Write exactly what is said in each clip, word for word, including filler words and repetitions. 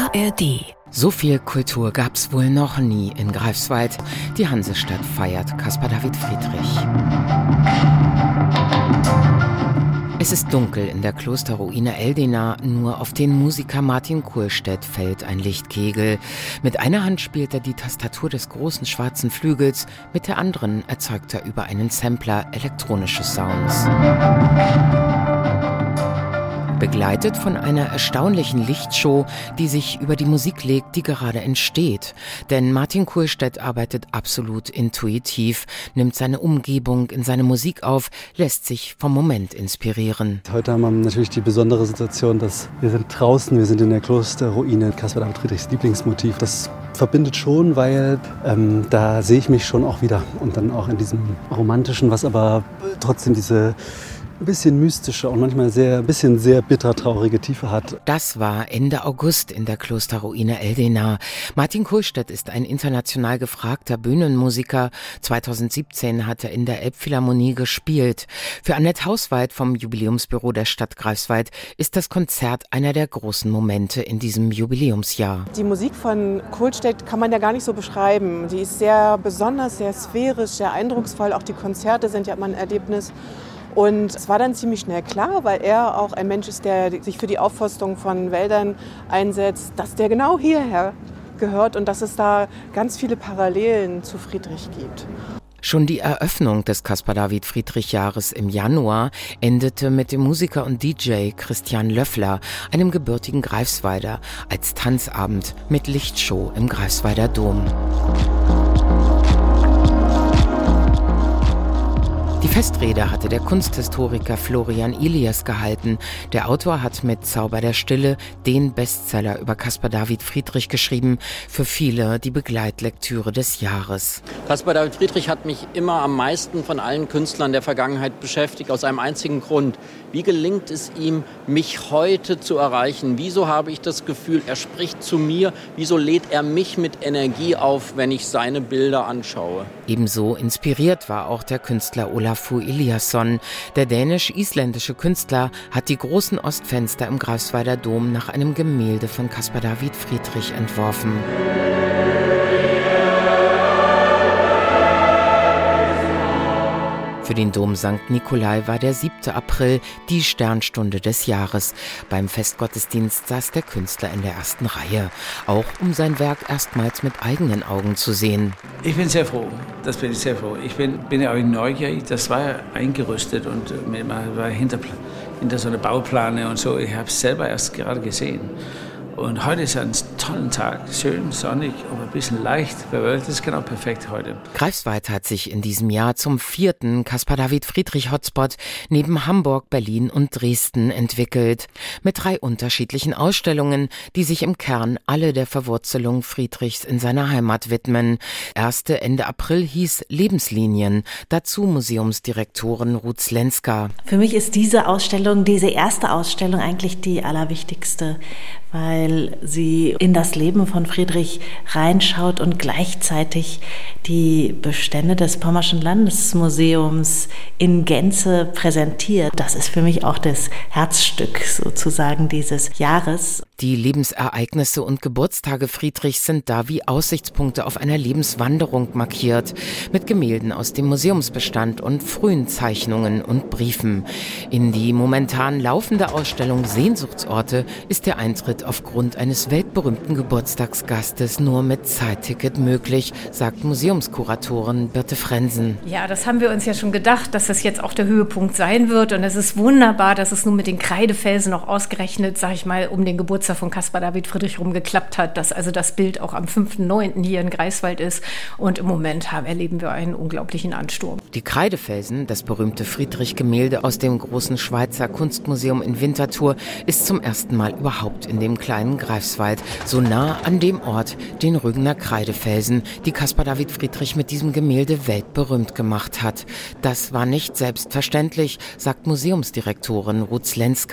A R D. So viel Kultur gab's wohl noch nie in Greifswald. Die Hansestadt feiert Caspar David Friedrich. Es ist dunkel in der Klosterruine Eldena, nur auf den Musiker Martin Kurstedt fällt ein Lichtkegel. Mit einer Hand spielt er die Tastatur des großen schwarzen Flügels, mit der anderen erzeugt er über einen Sampler elektronische Sounds. Begleitet von einer erstaunlichen Lichtshow, die sich über die Musik legt, die gerade entsteht. Denn Martin Kurstedt arbeitet absolut intuitiv, nimmt seine Umgebung in seine Musik auf, lässt sich vom Moment inspirieren. Heute haben wir natürlich die besondere Situation, dass wir sind draußen, wir sind in der Klosterruine, Caspar David Friedrichs Lieblingsmotiv. Das verbindet schon, weil ähm, da sehe ich mich schon auch wieder. Und dann auch in diesem Romantischen, was aber trotzdem diese ein bisschen mystische und manchmal sehr, ein bisschen sehr bitter traurige Tiefe hat. Das war Ende August in der Klosterruine Eldena. Martin Kurstedt ist ein international gefragter Bühnenmusiker. zweitausendsiebzehn hat er in der Elbphilharmonie gespielt. Für Annette Hauswald vom Jubiläumsbüro der Stadt Greifswald ist das Konzert einer der großen Momente in diesem Jubiläumsjahr. Die Musik von Kurstedt kann man ja gar nicht so beschreiben. Die ist sehr besonders, sehr sphärisch, sehr eindrucksvoll. Auch die Konzerte sind ja immer ein Erlebnis. Und es war dann ziemlich schnell klar, weil er auch ein Mensch ist, der sich für die Aufforstung von Wäldern einsetzt, dass der genau hierher gehört und dass es da ganz viele Parallelen zu Friedrich gibt. Schon die Eröffnung des Caspar David Friedrich Jahres im Januar endete mit dem Musiker und D J Christian Löffler, einem gebürtigen Greifswalder, als Tanzabend mit Lichtshow im Greifswalder Dom. Die Festrede hatte der Kunsthistoriker Florian Ilias gehalten. Der Autor hat mit Zauber der Stille den Bestseller über Caspar David Friedrich geschrieben, für viele die Begleitlektüre des Jahres. Caspar David Friedrich hat mich immer am meisten von allen Künstlern der Vergangenheit beschäftigt, aus einem einzigen Grund. Wie gelingt es ihm, mich heute zu erreichen? Wieso habe ich das Gefühl, er spricht zu mir? Wieso lädt er mich mit Energie auf, wenn ich seine Bilder anschaue? Ebenso inspiriert war auch der Künstler Olafur Eliasson. Der dänisch-isländische Künstler hat die großen Ostfenster im Greifswalder Dom nach einem Gemälde von Caspar David Friedrich entworfen. Für den Dom Sankt Nikolai war der siebte April die Sternstunde des Jahres. Beim Festgottesdienst saß der Künstler in der ersten Reihe, auch um sein Werk erstmals mit eigenen Augen zu sehen. Ich bin sehr froh, das bin ich sehr froh. Ich bin, bin ja auch neugierig, das war ja eingerüstet und man war hinter, hinter so einer Bauplane und so. Ich habe es selber erst gerade gesehen. Und heute ist ein toller Tag, schön, sonnig, aber ein bisschen leicht. Das ist genau perfekt heute. Greifswald hat sich in diesem Jahr zum vierten Caspar David Friedrich Hotspot neben Hamburg, Berlin und Dresden entwickelt. Mit drei unterschiedlichen Ausstellungen, die sich im Kern alle der Verwurzelung Friedrichs in seiner Heimat widmen. Erste Ende April hieß Lebenslinien. Dazu Museumsdirektorin Ruth Slenska. Für mich ist diese Ausstellung, diese erste Ausstellung eigentlich die allerwichtigste, weil sie in das Leben von Friedrich reinschaut und gleichzeitig die Bestände des Pommerschen Landesmuseums in Gänze präsentiert. Das ist für mich auch das Herzstück sozusagen dieses Jahres. Die Lebensereignisse und Geburtstage Friedrichs sind da wie Aussichtspunkte auf einer Lebenswanderung markiert, mit Gemälden aus dem Museumsbestand und frühen Zeichnungen und Briefen. In die momentan laufende Ausstellung Sehnsuchtsorte ist der Eintritt aufgrund eines weltberühmten Geburtstagsgastes nur mit Zeitticket möglich, sagt Museumskuratorin Birte Frensen. Ja, das haben wir uns ja schon gedacht, dass das jetzt auch der Höhepunkt sein wird. Und es ist wunderbar, dass es nun mit den Kreidefelsen auch ausgerechnet, sag ich mal, um den Geburtstag von Caspar David Friedrich rumgeklappt hat, dass also das Bild auch am fünften neunten hier in Greifswald ist. Und im Moment haben, erleben wir einen unglaublichen Ansturm. Die Kreidefelsen, das berühmte Friedrich-Gemälde aus dem großen Schweizer Kunstmuseum in Winterthur, ist zum ersten Mal überhaupt in dem kleinen Greifswald, so nah an dem Ort, den Rügener Kreidefelsen, die Caspar David Friedrich mit diesem Gemälde weltberühmt gemacht hat. Das war nicht selbstverständlich, sagt Museumsdirektorin Ruth Slenska.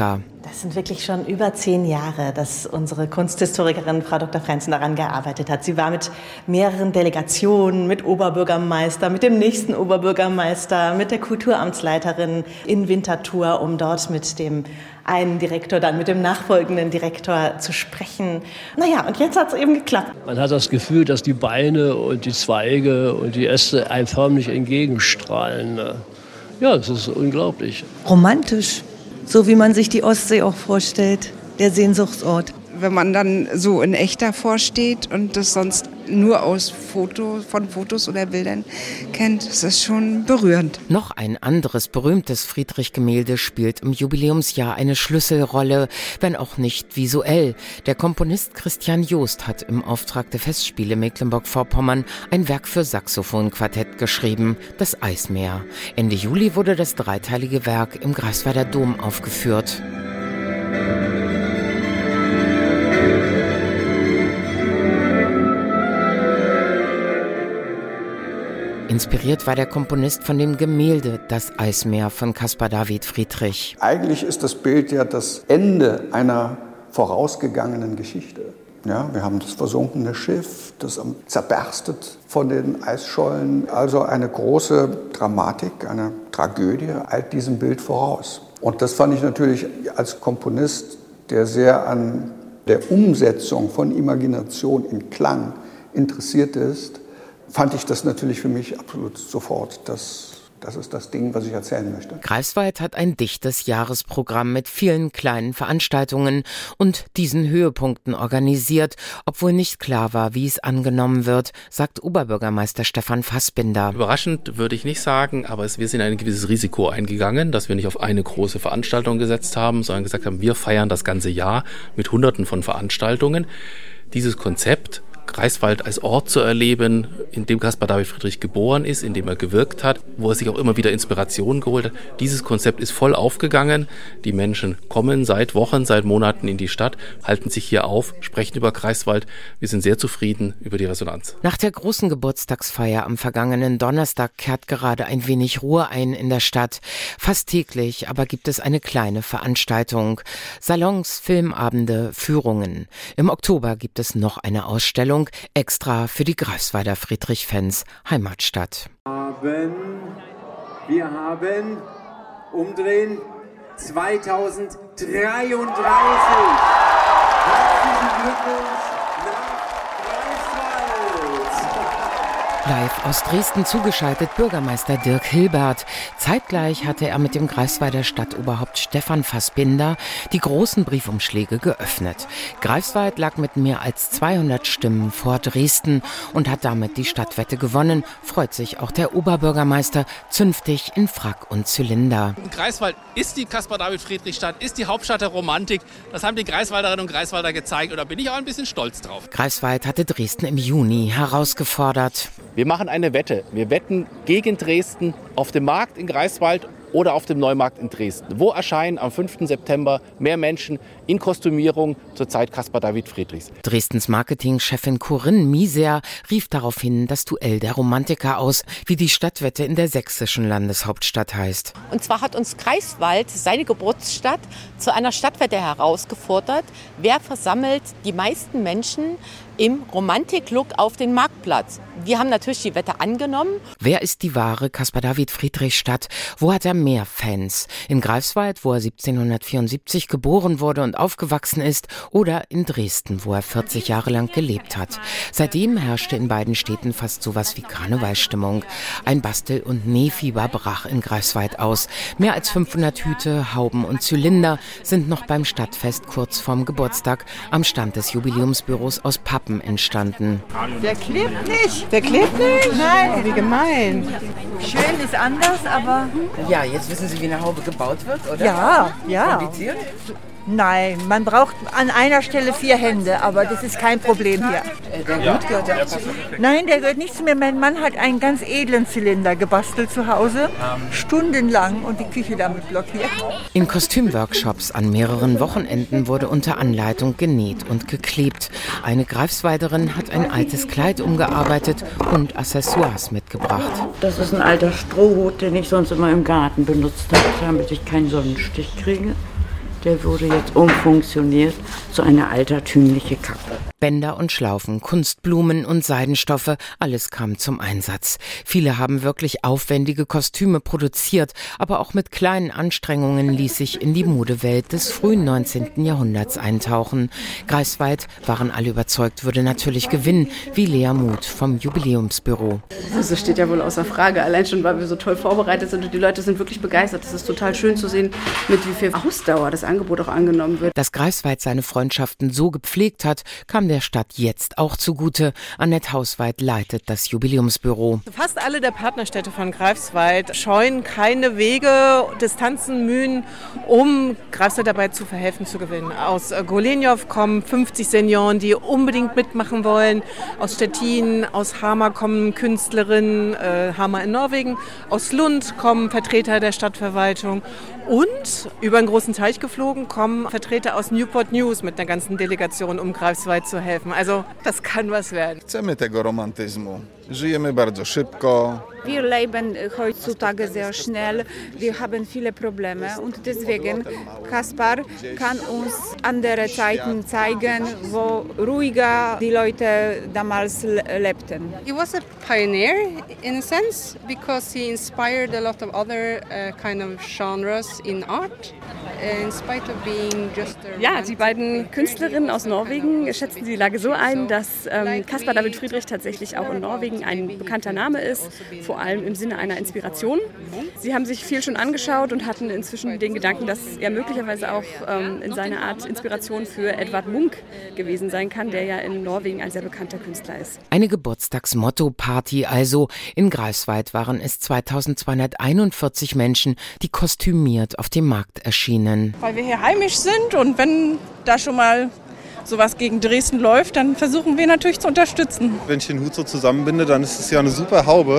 Das sind wirklich schon über zehn Jahre, dass unsere Kunsthistorikerin Frau Doktor Frenzen daran gearbeitet hat. Sie war mit mehreren Delegationen, mit Oberbürgermeister, mit dem nächsten Oberbürgermeister, mit der Kulturamtsleiterin in Winterthur, um dort mit dem einen Direktor, dann mit dem nachfolgenden Direktor zu sprechen. Naja, und jetzt hat es eben geklappt. Man hat das Gefühl, dass die Beine und die Zweige und die Äste einem förmlich entgegenstrahlen. Ja, es ist unglaublich. Romantisch. So wie man sich die Ostsee auch vorstellt, der Sehnsuchtsort. Wenn man dann so in echt davor steht und das sonst nur aus Foto, von Fotos oder Bildern kennt, ist das schon berührend. Noch ein anderes berühmtes Friedrich-Gemälde spielt im Jubiläumsjahr eine Schlüsselrolle, wenn auch nicht visuell. Der Komponist Christian Jost hat im Auftrag der Festspiele Mecklenburg-Vorpommern ein Werk für Saxophonquartett geschrieben, das Eismeer. Ende Juli wurde das dreiteilige Werk im Greifswalder Dom aufgeführt. Inspiriert war der Komponist von dem Gemälde Das Eismeer von Caspar David Friedrich. Eigentlich ist das Bild ja das Ende einer vorausgegangenen Geschichte. Ja, wir haben das versunkene Schiff, das zerberstet von den Eisschollen. Also eine große Dramatik, eine Tragödie eilt diesem Bild voraus. Und das fand ich natürlich als Komponist, der sehr an der Umsetzung von Imagination in Klang interessiert ist, fand ich das natürlich für mich absolut sofort. Das, das ist das Ding, was ich erzählen möchte. Greifswald hat ein dichtes Jahresprogramm mit vielen kleinen Veranstaltungen und diesen Höhepunkten organisiert, obwohl nicht klar war, wie es angenommen wird, sagt Oberbürgermeister Stefan Fassbinder. Überraschend würde ich nicht sagen, aber es, wir sind ein gewisses Risiko eingegangen, dass wir nicht auf eine große Veranstaltung gesetzt haben, sondern gesagt haben, wir feiern das ganze Jahr mit Hunderten von Veranstaltungen. Dieses Konzept, Greifswald als Ort zu erleben, in dem Caspar David Friedrich geboren ist, in dem er gewirkt hat, wo er sich auch immer wieder Inspiration geholt hat. Dieses Konzept ist voll aufgegangen. Die Menschen kommen seit Wochen, seit Monaten in die Stadt, halten sich hier auf, sprechen über Greifswald. Wir sind sehr zufrieden über die Resonanz. Nach der großen Geburtstagsfeier am vergangenen Donnerstag kehrt gerade ein wenig Ruhe ein in der Stadt. Fast täglich aber gibt es eine kleine Veranstaltung. Salons, Filmabende, Führungen. Im Oktober gibt es noch eine Ausstellung, extra für die Greifswalder Friedrich-Fans Heimatstadt. Wir haben umdrehen zweitausenddreiunddreißig. Herzlichen Glückwunsch nach Greifswald. Live aus Dresden zugeschaltet Bürgermeister Dirk Hilbert. Zeitgleich hatte er mit dem Greifswalder Stadtoberhaupt Stefan Fassbinder die großen Briefumschläge geöffnet. Greifswald lag mit mehr als zweihundert Stimmen vor Dresden und hat damit die Stadtwette gewonnen, freut sich auch der Oberbürgermeister zünftig in Frack und Zylinder. Greifswald ist die Caspar-David-Friedrich-Stadt, ist die Hauptstadt der Romantik. Das haben die Greifswalderinnen und Greifswalder gezeigt und da bin ich auch ein bisschen stolz drauf. Greifswald hatte Dresden im Juni herausgefordert. Wir machen eine Wette. Wir wetten gegen Dresden auf dem Markt in Greifswald oder auf dem Neumarkt in Dresden. Wo erscheinen am fünften September mehr Menschen in Kostümierung zur Zeit Caspar David Friedrichs? Dresdens Marketingchefin Corinne Mieser rief daraufhin das Duell der Romantiker aus, wie die Stadtwette in der sächsischen Landeshauptstadt heißt. Und zwar hat uns Greifswald, seine Geburtsstadt, zu einer Stadtwette herausgefordert. Wer versammelt die meisten Menschen im Romantik-Look auf den Marktplatz? Wir haben natürlich die Wette angenommen. Wer ist die wahre Caspar-David-Friedrich-Stadt? Wo hat er mehr Fans? In Greifswald, wo er siebzehnhundertvierundsiebzig geboren wurde und aufgewachsen ist, oder in Dresden, wo er vierzig Jahre lang gelebt hat. Seitdem herrschte in beiden Städten fast sowas wie Karnevalsstimmung. Ein Bastel- und Nähfieber brach in Greifswald aus. Mehr als fünfhundert Hüte, Hauben und Zylinder sind noch beim Stadtfest kurz vorm Geburtstag am Stand des Jubiläumsbüros aus Pappen entstanden. Der klebt nicht. Der klebt nicht? Nein. Oh, wie gemein. Schön ist anders, aber... Ja, jetzt wissen Sie, wie eine Haube gebaut wird, oder? Ja, ja. Kompliziert? Nein, man braucht an einer Stelle vier Hände, aber das ist kein Problem hier. Äh, der ja. Hut gehört ja zu Ihnen? Nein, der gehört nicht zu mir. Mein Mann hat einen ganz edlen Zylinder gebastelt zu Hause, stundenlang, und die Küche damit blockiert. In Kostümworkshops an mehreren Wochenenden wurde unter Anleitung genäht und geklebt. Eine Greifswalderin hat ein altes Kleid umgearbeitet und Accessoires mitgebracht. Das ist ein alter Strohhut, den ich sonst immer im Garten benutzt habe, damit ich keinen Sonnenstich kriege. der wurde jetzt umfunktioniert zu einer altertümlichen Kappe. Bänder und Schlaufen, Kunstblumen und Seidenstoffe, alles kam zum Einsatz. Viele haben wirklich aufwendige Kostüme produziert, aber auch mit kleinen Anstrengungen ließ sich in die Modewelt des frühen neunzehnten Jahrhunderts eintauchen. Greifswald, waren alle überzeugt, würde natürlich gewinnen, wie Lea Muth vom Jubiläumsbüro. Das steht ja wohl außer Frage, allein schon, weil wir so toll vorbereitet sind und die Leute sind wirklich begeistert. Es ist total schön zu sehen, mit wie viel Ausdauer das Angebot auch angenommen wird. Dass Greifswald seine Freundschaften so gepflegt hat, kam der Stadt jetzt auch zugute. Annette Hausweit leitet das Jubiläumsbüro. Fast alle der Partnerstädte von Greifswald scheuen keine Wege, Distanzen, Mühen, um Greifswald dabei zu verhelfen zu gewinnen. Aus Golenjow kommen fünfzig Senioren, die unbedingt mitmachen wollen. Aus Stettin, aus Hamar kommen Künstlerinnen, äh, Hamar in Norwegen. Aus Lund kommen Vertreter der Stadtverwaltung. Und über einen großen Teich geflogen kommen Vertreter aus Newport News mit einer ganzen Delegation, um Greifswald zu helfen. Also das kann was werden. Chcemy tego romantyzmu. Żyjemy bardzo szybko. Wir leben heutzutage sehr schnell. Wir haben viele Probleme und deswegen Kaspar kann uns andere Zeiten zeigen, wo ruhiger die Leute damals lebten. He was a pioneer in a sense because he inspired a lot of other uh, kind of genres in art. In spite of being just a ja, die beiden Künstlerinnen aus Norwegen schätzen die Lage so ein, dass ähm, Caspar David Friedrich tatsächlich auch in Norwegen ein bekannter Name ist, vor allem im Sinne einer Inspiration. Sie haben sich viel schon angeschaut und hatten inzwischen den Gedanken, dass er möglicherweise auch ähm, in seiner Art Inspiration für Edvard Munch gewesen sein kann, der ja in Norwegen ein sehr bekannter Künstler ist. Eine Geburtstagsmotto-Party also. In Greifswald waren es zweitausendzweihunderteinundvierzig Menschen, die kostümiert auf dem Markt erschienen. Weil wir hier heimisch sind und wenn da schon mal sowas gegen Dresden läuft, dann versuchen wir natürlich zu unterstützen. Wenn ich den Hut so zusammenbinde, dann ist es ja eine super Haube.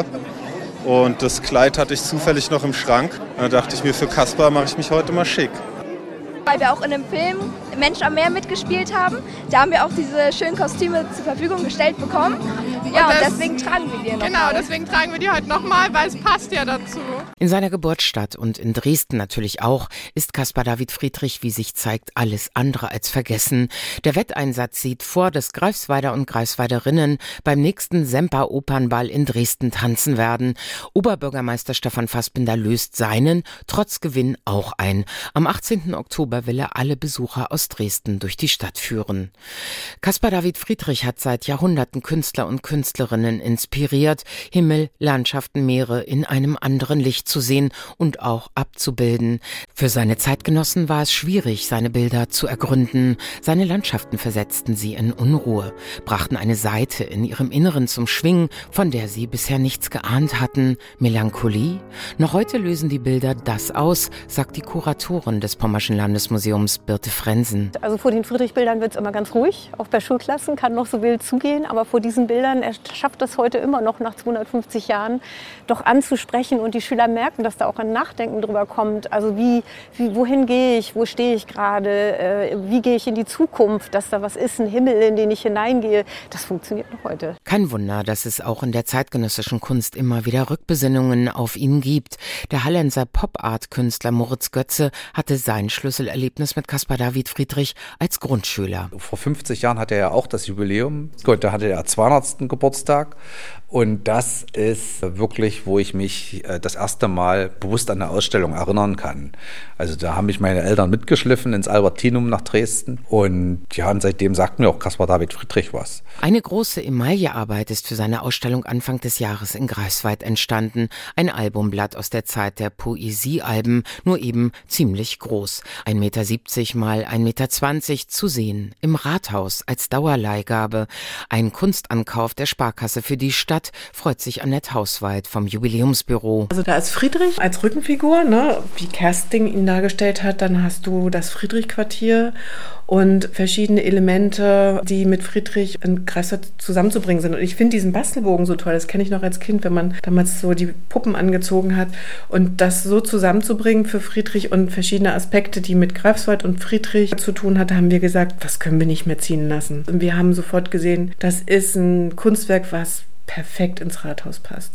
Und das Kleid hatte ich zufällig noch im Schrank. Da dachte ich mir, für Caspar mache ich mich heute mal schick. Weil wir auch in dem Film Mensch am Meer mitgespielt haben. Da haben wir auch diese schönen Kostüme zur Verfügung gestellt bekommen. Ja, und, und deswegen tragen wir die noch. Genau, mal. deswegen tragen wir die heute nochmal, weil es passt ja dazu. In seiner Geburtsstadt und in Dresden natürlich auch ist Caspar David Friedrich, wie sich zeigt, alles andere als vergessen. Der Wetteinsatz sieht vor, dass Greifswalder und Greifswalderinnen beim nächsten Semper-Opernball in Dresden tanzen werden. Oberbürgermeister Stefan Fassbinder löst seinen, trotz Gewinn, auch ein. Am achtzehnten Oktober will er alle Besucher aus Dresden durch die Stadt führen. Caspar David Friedrich hat seit Jahrhunderten Künstler und Künstlerinnen inspiriert, Himmel, Landschaften, Meere in einem anderen Licht zu sehen und auch abzubilden. Für seine Zeitgenossen war es schwierig, seine Bilder zu ergründen. Seine Landschaften versetzten sie in Unruhe, brachten eine Seite in ihrem Inneren zum Schwingen, von der sie bisher nichts geahnt hatten. Melancholie? Noch heute lösen die Bilder das aus, sagt die Kuratorin des Pommerschen Landesmuseums Birte Frensen. Also vor den Friedrich-Bildern wird es immer ganz ruhig, auch bei Schulklassen kann noch so wild zugehen, aber vor diesen Bildern, er schafft es heute immer noch nach zweihundertfünfzig Jahren, doch anzusprechen und die Schüler merken, dass da auch ein Nachdenken drüber kommt. Also wie, wie wohin gehe ich, wo stehe ich gerade, äh, wie gehe ich in die Zukunft, dass da was ist, ein Himmel, in den ich hineingehe, das funktioniert noch heute. Kein Wunder, dass es auch in der zeitgenössischen Kunst immer wieder Rückbesinnungen auf ihn gibt. Der Hallenser Pop-Art-Künstler Moritz Götze hatte sein Schlüsselerlebnis mit Caspar David Friedrich als Grundschüler. Vor fünfzig Jahren hatte er ja auch das Jubiläum. Gut, da hatte er zweihundertsten Geburtstag. Und das ist wirklich, wo ich mich das erste Mal bewusst an eine Ausstellung erinnern kann. Also da haben mich meine Eltern mitgeschliffen ins Albertinum nach Dresden. Und ja, und seitdem sagt mir auch Caspar David Friedrich was. Eine große Emaillearbeit ist für seine Ausstellung Anfang des Jahres in Greifswald entstanden. Ein Albumblatt aus der Zeit der Poesiealben, nur eben ziemlich groß. ein Meter siebzig mal ein Meter zwanzig zu sehen. Im Rathaus als Dauerleihgabe. Ein Kunstankauf der Sparkasse für die Stadt, freut sich Annette Hausweit vom Jubiläumsbüro. Also da ist Friedrich als Rückenfigur, ne, wie Kersting ihn dargestellt hat. Dann hast du das Friedrich-Quartier und verschiedene Elemente, die mit Friedrich in Greifswald zusammenzubringen sind. Und ich finde diesen Bastelbogen so toll. Das kenne ich noch als Kind, wenn man damals so die Puppen angezogen hat. Und das so zusammenzubringen für Friedrich und verschiedene Aspekte, die mit Greifswald und Friedrich zu tun hatten, haben wir gesagt, das können wir nicht mehr ziehen lassen. Und wir haben sofort gesehen, das ist ein Kunstwerk, was perfekt ins Rathaus passt.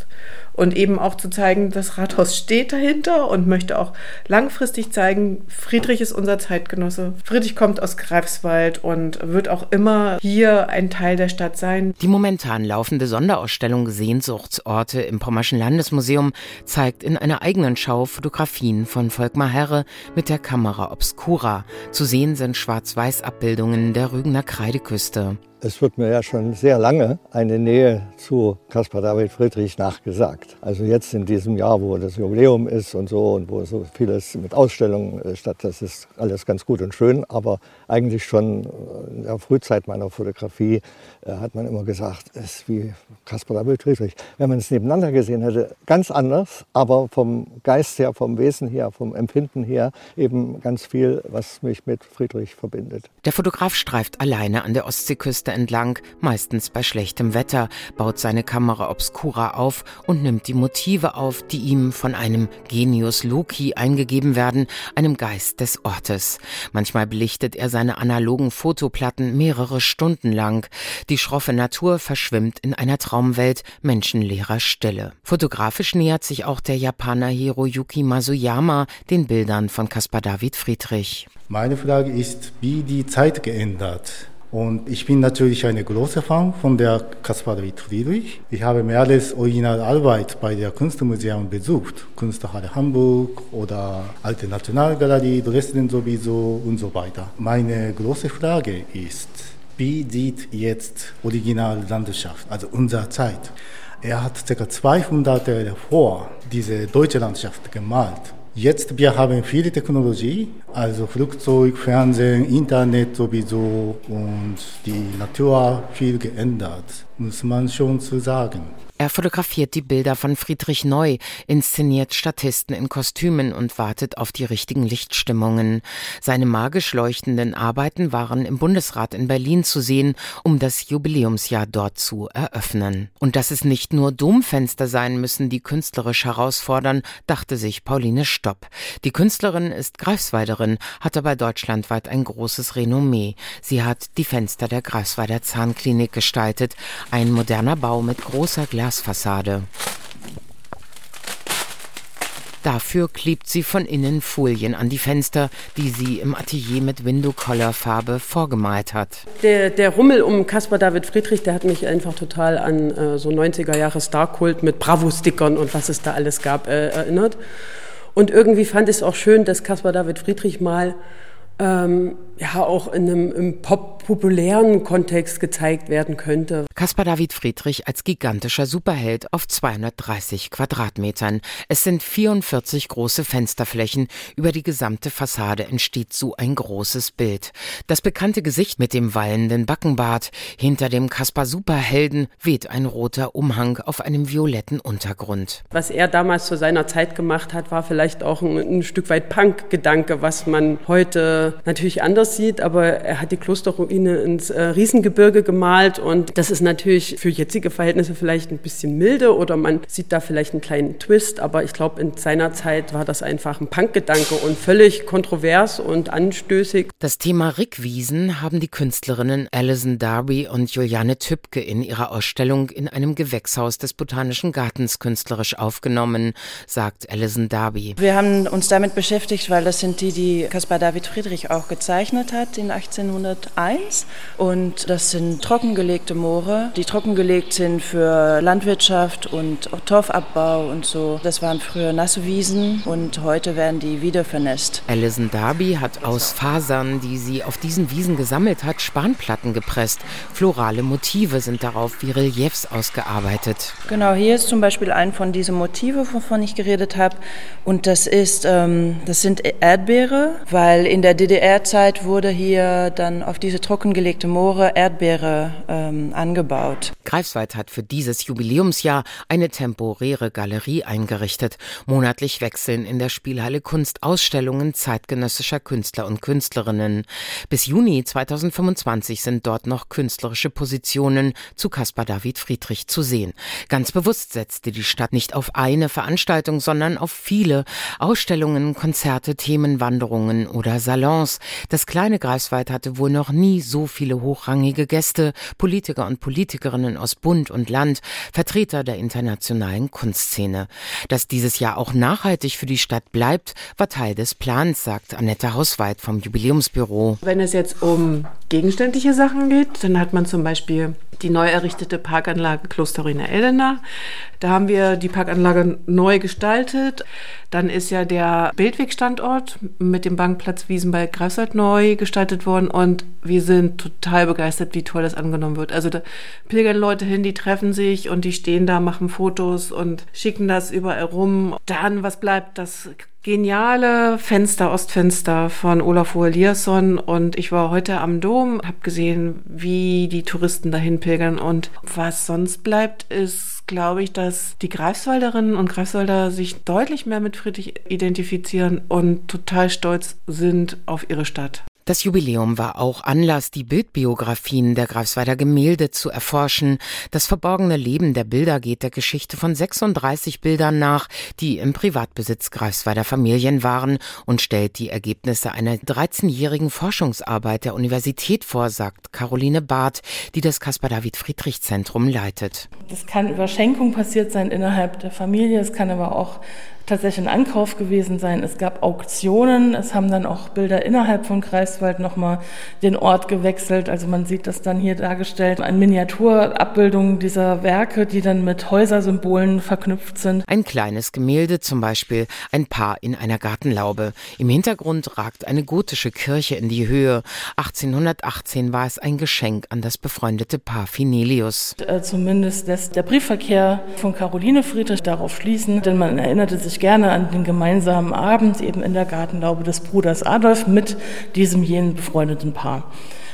und eben auch zu zeigen, das Rathaus steht dahinter und möchte auch langfristig zeigen, Friedrich ist unser Zeitgenosse. Friedrich kommt aus Greifswald und wird auch immer hier ein Teil der Stadt sein. Die momentan laufende Sonderausstellung Sehnsuchtsorte im Pommerschen Landesmuseum zeigt in einer eigenen Schau Fotografien von Volkmar Herre mit der Kamera Obscura. Zu sehen sind Schwarz-Weiß-Abbildungen der Rügener Kreideküste. Es wird mir ja schon sehr lange eine Nähe zu Caspar David Friedrich nachgesagt. Also jetzt in diesem Jahr, wo das Jubiläum ist und so und wo so vieles mit Ausstellungen statt, das ist alles ganz gut und schön. Aber eigentlich schon in der Frühzeit meiner Fotografie äh, hat man immer gesagt, es ist wie Caspar David Friedrich. Wenn man es nebeneinander gesehen hätte, ganz anders, aber vom Geist her, vom Wesen her, vom Empfinden her eben ganz viel, was mich mit Friedrich verbindet. Der Fotograf streift alleine an der Ostseeküste entlang, meistens bei schlechtem Wetter, baut seine Kamera Obscura auf und nimmt die Motive auf, die ihm von einem Genius Loci eingegeben werden, einem Geist des Ortes. Manchmal belichtet er seine analogen Fotoplatten mehrere Stunden lang. Die schroffe Natur verschwimmt in einer Traumwelt menschenleerer Stille. Fotografisch nähert sich auch der Japaner Hiroyuki Masuyama den Bildern von Caspar David Friedrich. Meine Frage ist, wie die Zeit geändert. Und ich bin natürlich ein großer Fan von der Caspar David Friedrich. Ich habe mehrere Originalarbeit bei der Kunstmuseum besucht. Kunsthalle Hamburg oder Alte Nationalgalerie, Dresden sowieso und so weiter. Meine große Frage ist, wie sieht jetzt Originallandschaft, also unsere Zeit? Er hat ca. zweihundert Jahre vor diese deutsche Landschaft gemalt. Jetzt wir haben viele Technologie, also Flugzeug, Fernsehen, Internet sowieso und die Natur viel geändert, muss man schon so sagen. Er fotografiert die Bilder von Friedrich neu, inszeniert Statisten in Kostümen und wartet auf die richtigen Lichtstimmungen. Seine magisch leuchtenden Arbeiten waren im Bundesrat in Berlin zu sehen, um das Jubiläumsjahr dort zu eröffnen. Und dass es nicht nur Domfenster sein müssen, die künstlerisch herausfordern, dachte sich Pauline Stopp. Die Künstlerin ist Greifswalderin, hat aber deutschlandweit ein großes Renommee. Sie hat die Fenster der Greifswalder Zahnklinik gestaltet, ein moderner Bau mit großer Glas Fassade. Dafür klebt sie von innen Folien an die Fenster, die sie im Atelier mit Window-Color-Farbe vorgemalt hat. Der, der Rummel um Caspar David Friedrich, der hat mich einfach total an äh, so neunziger Jahre Star-Kult mit Bravo-Stickern und was es da alles gab äh, erinnert. Und irgendwie fand ich es auch schön, dass Caspar David Friedrich mal ähm, ja auch in einem im pop-populären Kontext gezeigt werden könnte. Caspar David Friedrich als gigantischer Superheld auf zweihundertdreißig Quadratmetern. Es sind vierundvierzig große Fensterflächen. Über die gesamte Fassade entsteht so ein großes Bild. Das bekannte Gesicht mit dem wallenden Backenbart. Hinter dem Caspar Superhelden weht ein roter Umhang auf einem violetten Untergrund. Was er damals zu seiner Zeit gemacht hat, war vielleicht auch ein, ein Stück weit Punk-Gedanke, was man heute natürlich anders sieht, aber er hat die Klosterruine ins äh, Riesengebirge gemalt und das ist natürlich für jetzige Verhältnisse vielleicht ein bisschen milde oder man sieht da vielleicht einen kleinen Twist, aber ich glaube, in seiner Zeit war das einfach ein Punk-Gedanke und völlig kontrovers und anstößig. Das Thema Rickwiesen haben die Künstlerinnen Alison Darby und Juliane Tübke in ihrer Ausstellung in einem Gewächshaus des Botanischen Gartens künstlerisch aufgenommen, sagt Alison Darby. Wir haben uns damit beschäftigt, weil das sind die, die Caspar David Friedrich auch gezeichnet hat in achtzehnhunderteins und das sind trockengelegte Moore, die trockengelegt sind für Landwirtschaft und Torfabbau und so. Das waren früher nasse Wiesen und heute werden die wieder vernässt. Alison Darby hat aus Fasern, die sie auf diesen Wiesen gesammelt hat, Spanplatten gepresst. Florale Motive sind darauf wie Reliefs ausgearbeitet. Genau, hier ist zum Beispiel ein von diesen Motive, wovon ich geredet habe und das ist, ähm, das sind Erdbeere, weil in der D D R-Zeit wurde hier dann auf diese trockengelegte Moore Erdbeere ähm, angebaut. Greifswald hat für dieses Jubiläumsjahr eine temporäre Galerie eingerichtet. Monatlich wechseln in der Spielhalle Kunst Ausstellungen zeitgenössischer Künstler und Künstlerinnen. Bis Juni zweitausendfünfundzwanzig sind dort noch künstlerische Positionen zu Caspar David Friedrich zu sehen. Ganz bewusst setzte die Stadt nicht auf eine Veranstaltung, sondern auf viele Ausstellungen, Konzerte, Themenwanderungen oder Salons. Das kleine Greifswald hatte wohl noch nie so viele hochrangige Gäste, Politiker und Politikerinnen aus Bund und Land, Vertreter der internationalen Kunstszene. Dass dieses Jahr auch nachhaltig für die Stadt bleibt, war Teil des Plans, sagt Annette Hausweit vom Jubiläumsbüro. Wenn es jetzt um gegenständliche Sachen geht, dann hat man zum Beispiel die neu errichtete Parkanlage Klosterruine Eldena. Da haben wir die Parkanlage neu gestaltet. Dann ist ja der Bildwegstandort mit dem Bankplatz Wiesenberg-Greifswald neu gestaltet worden und wir sind total begeistert, wie toll das angenommen wird. Also da pilgern Leute hin, die treffen sich und die stehen da, machen Fotos und schicken das überall rum. Dann, was bleibt, das geniale Fenster, Ostfenster von Olafur Eliasson, und ich war heute am Dom, habe gesehen, wie die Touristen dahin pilgern, und was sonst bleibt, ist, glaube ich, dass die Greifswalderinnen und Greifswalder sich deutlich mehr mit Friedrich identifizieren und total stolz sind auf ihre Stadt. Das Jubiläum war auch Anlass, die Bildbiografien der Greifswalder Gemälde zu erforschen. Das verborgene Leben der Bilder geht der Geschichte von sechsunddreißig Bildern nach, die im Privatbesitz Greifswalder Familien waren, und stellt die Ergebnisse einer dreizehnjährigen Forschungsarbeit der Universität vor, sagt Caroline Barth, die das Caspar-David-Friedrich-Zentrum leitet. Das kann über Schenkung passiert sein innerhalb der Familie, es kann aber auch tatsächlich ein Ankauf gewesen sein. Es gab Auktionen, es haben dann auch Bilder innerhalb von Greifswald nochmal den Ort gewechselt. Also man sieht das dann hier dargestellt, eine Miniaturabbildung dieser Werke, die dann mit Häusersymbolen verknüpft sind. Ein kleines Gemälde zum Beispiel, ein Paar in einer Gartenlaube. Im Hintergrund ragt eine gotische Kirche in die Höhe. achtzehnhundertachtzehn war es ein Geschenk an das befreundete Paar Finelius. Zumindest lässt der Briefverkehr von Caroline Friedrich darauf schließen, denn man erinnerte sich gerne an den gemeinsamen Abend eben in der Gartenlaube des Bruders Adolf mit diesem jenen befreundeten Paar.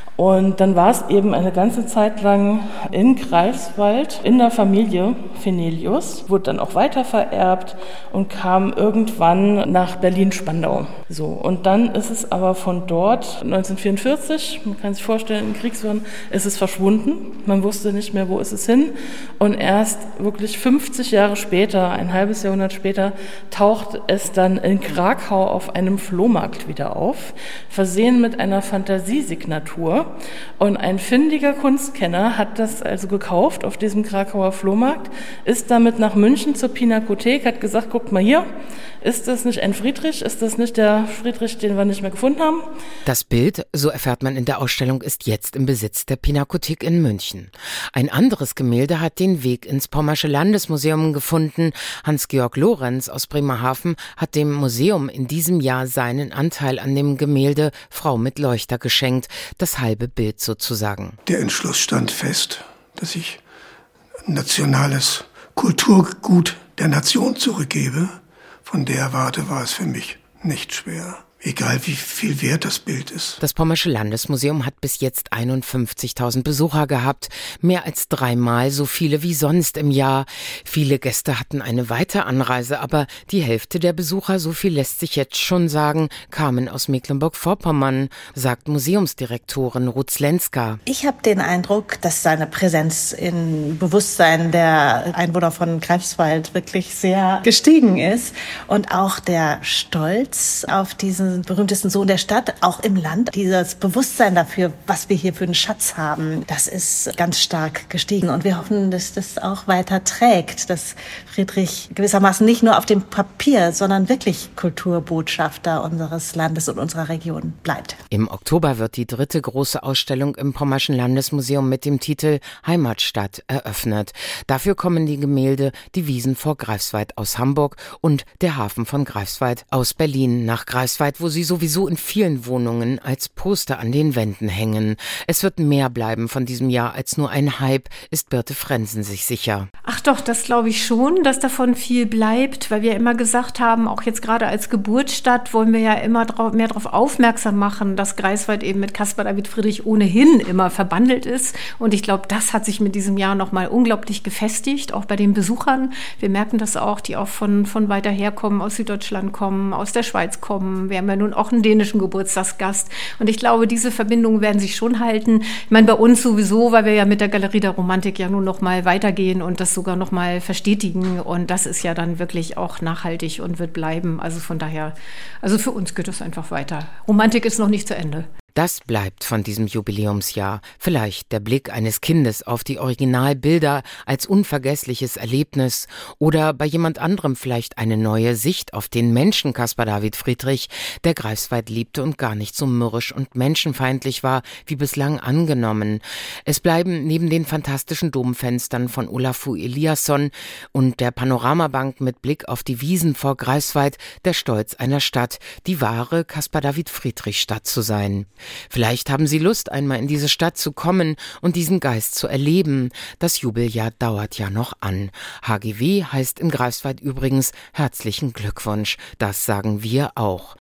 Und dann war es eben eine ganze Zeit lang in Greifswald, in der Familie Finelius, wurde dann auch weiter vererbt und kam irgendwann nach Berlin-Spandau. So, und dann ist es aber von dort neunzehnhundertvierundvierzig, man kann sich vorstellen, in Kriegsjahren ist es verschwunden. Man wusste nicht mehr, wo ist es hin. Und erst wirklich fünfzig Jahre später, ein halbes Jahrhundert später, taucht es dann in Krakau auf einem Flohmarkt wieder auf, versehen mit einer Fantasiesignatur. Und ein findiger Kunstkenner hat das also gekauft auf diesem Krakauer Flohmarkt, ist damit nach München zur Pinakothek, hat gesagt, guckt mal hier, ist das nicht ein Friedrich? Ist das nicht der Friedrich, den wir nicht mehr gefunden haben? Das Bild, so erfährt man in der Ausstellung, ist jetzt im Besitz der Pinakothek in München. Ein anderes Gemälde hat den Weg ins Pommersche Landesmuseum gefunden. Hans-Georg Lorenz aus Bremerhaven hat dem Museum in diesem Jahr seinen Anteil an dem Gemälde Frau mit Leuchter geschenkt, das halbe Bild sozusagen. Der Entschluss stand fest, dass ich nationales Kulturgut der Nation zurückgebe. Von der Warte war es für mich nicht schwer. Egal wie viel wert das Bild ist. Das Pommersche Landesmuseum hat bis jetzt einundfünfzigtausend Besucher gehabt, mehr als dreimal so viele wie sonst im Jahr. Viele Gäste hatten eine weite Anreise, aber die Hälfte der Besucher, so viel lässt sich jetzt schon sagen, kamen aus Mecklenburg-Vorpommern, sagt Museumsdirektorin Ruth Slenska. Ich habe den Eindruck, dass seine Präsenz im Bewusstsein der Einwohner von Greifswald wirklich sehr gestiegen ist und auch der Stolz auf diesen berühmtesten Sohn der Stadt, auch im Land. Dieses Bewusstsein dafür, was wir hier für einen Schatz haben, das ist ganz stark gestiegen. Und wir hoffen, dass das auch weiter trägt, dass Friedrich gewissermaßen nicht nur auf dem Papier, sondern wirklich Kulturbotschafter unseres Landes und unserer Region bleibt. Im Oktober wird die dritte große Ausstellung im Pommerschen Landesmuseum mit dem Titel Heimatstadt eröffnet. Dafür kommen die Gemälde Die Wiesen vor Greifswald aus Hamburg und Der Hafen von Greifswald aus Berlin nach Greifswald, wo sie sowieso in vielen Wohnungen als Poster an den Wänden hängen. Es wird mehr bleiben von diesem Jahr als nur ein Hype, ist Birte Frenzen sich sicher. Ach doch, das glaube ich schon, dass davon viel bleibt, weil wir immer gesagt haben, auch jetzt gerade als Geburtsstadt wollen wir ja immer drauf, mehr darauf aufmerksam machen, dass Greifswald eben mit Caspar David Friedrich ohnehin immer verbandelt ist. Und ich glaube, das hat sich mit diesem Jahr nochmal unglaublich gefestigt, auch bei den Besuchern. Wir merken das auch, die auch von, von weiter her kommen, aus Süddeutschland kommen, aus der Schweiz kommen. Wir haben ja nun auch einen dänischen Geburtstagsgast. Und ich glaube, diese Verbindungen werden sich schon halten. Ich meine, bei uns sowieso, weil wir ja mit der Galerie der Romantik ja nun noch mal weitergehen und das sogar noch mal verstetigen. Und das ist ja dann wirklich auch nachhaltig und wird bleiben. Also von daher, also für uns geht es einfach weiter. Romantik ist noch nicht zu Ende. Das bleibt von diesem Jubiläumsjahr. Vielleicht der Blick eines Kindes auf die Originalbilder als unvergessliches Erlebnis oder bei jemand anderem vielleicht eine neue Sicht auf den Menschen Caspar David Friedrich, der Greifswald liebte und gar nicht so mürrisch und menschenfeindlich war, wie bislang angenommen. Es bleiben neben den fantastischen Domfenstern von Olafur Eliasson und der Panoramabank mit Blick auf die Wiesen vor Greifswald der Stolz einer Stadt, die wahre Caspar David Friedrich Stadt zu sein. Vielleicht haben Sie Lust, einmal in diese Stadt zu kommen und diesen Geist zu erleben. Das Jubeljahr dauert ja noch an. H G W heißt in Greifswald übrigens herzlichen Glückwunsch. Das sagen wir auch.